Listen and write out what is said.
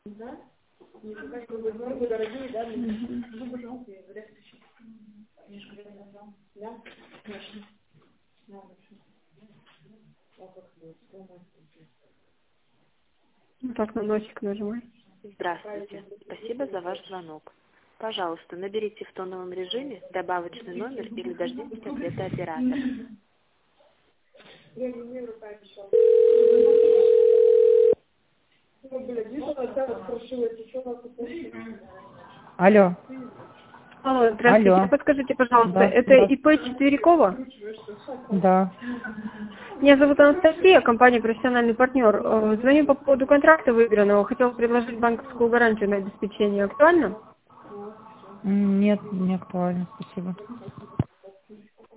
Да? Не сказать, что вы дорогие, да? Ну, пожалуйста, я говорю, да? Конечно. Да, Вот так на носик нажимай. Здравствуйте. Спасибо за ваш звонок. Пожалуйста, наберите в тоновом режиме добавочный номер или дождитесь ответа оператора. я не умею пообещал. Ну, блядь, видишь, она распрошилась, еще раз и Алло. Алло, здравствуйте. Алло. Подскажите, пожалуйста, Да, это да. ИП Четверякова? Да. Меня зовут Анастасия, компания «Профессиональный партнер». Звоню по поводу контракта выигранного. Хотел предложить банковскую гарантию на обеспечение. Актуально? Нет, не актуально, спасибо.